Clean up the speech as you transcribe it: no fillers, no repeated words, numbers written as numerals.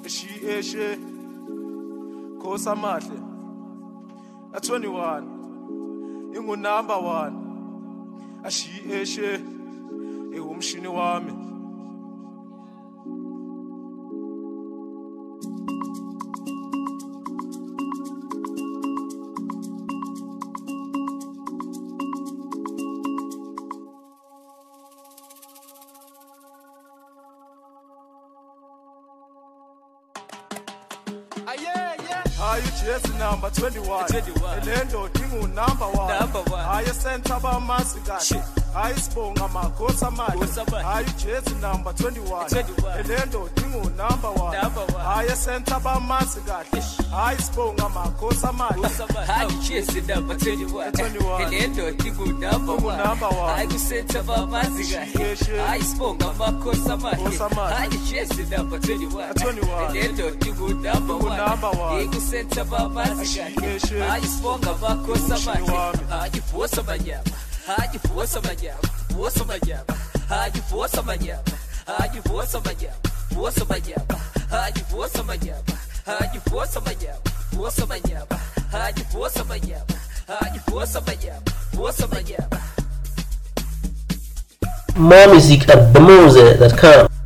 Eshe Khosa Mahle at 21 ingu number 1 Eshe umshini wami. Are you just number 21? Elendo dingu number 1. Are you center ba masigati? Are you sponga makosa mali? Are you just number 21? Elendo dingu number 1. Are you center ba masigati? Are you sponga makosa mali? Are you just number 21? Elendo dingu number 1. Are you center ba masigati? Are you sponga makosa mali? Are you just number 21? Elendo dingu number 1. Senta baba zigani ayisponga bakosa manje ayifosa manyama ayifosa manyama fosa manyama ayifosa manyama ayifosa manyama fosa manyama ayifosa manyama ayifosa manyama fosa manyama ayifosa manyama ayifosa manyama fosa manyama. More music at bamose.com.